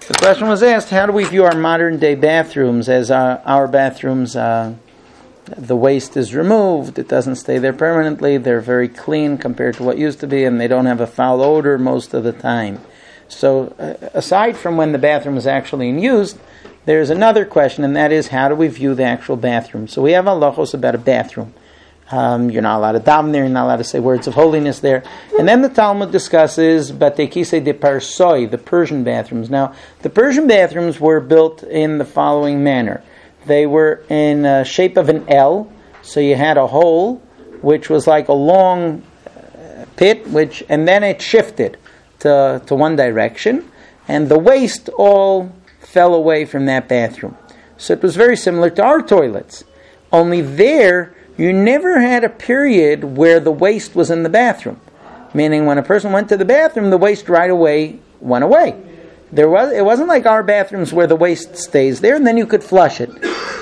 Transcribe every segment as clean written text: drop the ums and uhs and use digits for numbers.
The question was asked, how do we view our modern day bathrooms as our bathrooms? The waste is removed, it doesn't stay there permanently, they're very clean compared to what used to be, and they don't have a foul odor most of the time. So aside from when the bathroom is actually in use, there's another question, and that is, how do we view the actual bathroom? So we have halachos about a bathroom. You're not allowed to daven there, you're not allowed to say words of holiness there. And then the Talmud discusses Batei Kisei de Parsoi, the Persian bathrooms. Now, the Persian bathrooms were built in the following manner. They were in shape of an L, so you had a hole, which was like a long pit, and then it shifted to one direction, and the waste all fell away from that bathroom. So it was very similar to our toilets. Only there, you never had a period where the waste was in the bathroom. Meaning when a person went to the bathroom, the waste right away went away. It wasn't like our bathrooms where the waste stays there and then you could flush it.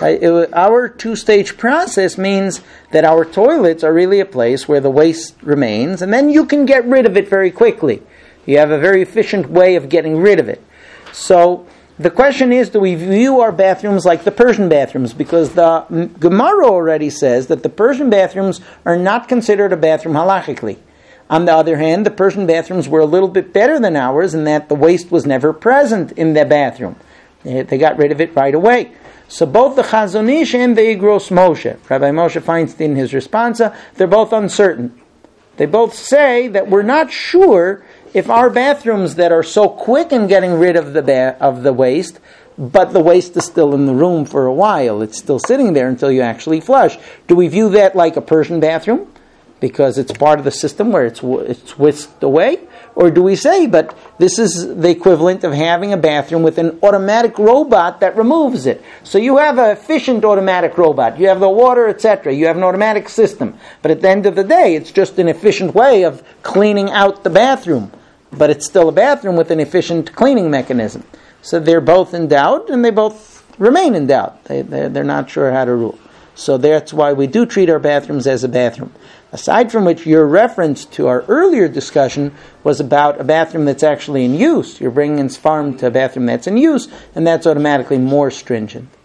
Our two-stage process means that our toilets are really a place where the waste remains, and then you can get rid of it very quickly. You have a very efficient way of getting rid of it. So the question is, do we view our bathrooms like the Persian bathrooms? Because the Gemara already says that the Persian bathrooms are not considered a bathroom halachically. On the other hand, the Persian bathrooms were a little bit better than ours in that the waste was never present in the bathroom. They got rid of it right away. So both the Chazon Ish and the Igros Moshe, Rabbi Moshe Feinstein in his responsa, they're both uncertain. They both say that we're not sure if our bathrooms that are so quick in getting rid of the waste, but the waste is still in the room for a while, it's still sitting there until you actually flush. Do we view that like a Persian bathroom? Because it's part of the system where it's whisked away? Or do we say, but this is the equivalent of having a bathroom with an automatic robot that removes it. So you have an efficient automatic robot. You have the water, etc. You have an automatic system. But at the end of the day, it's just an efficient way of cleaning out the bathroom. But it's still a bathroom with an efficient cleaning mechanism. So they're both in doubt, and they both remain in doubt. They're not sure how to rule. So that's why we do treat our bathrooms as a bathroom. Aside from which, your reference to our earlier discussion was about a bathroom that's actually in use. You're bringing in Sfarm to a bathroom that's in use, and that's automatically more stringent.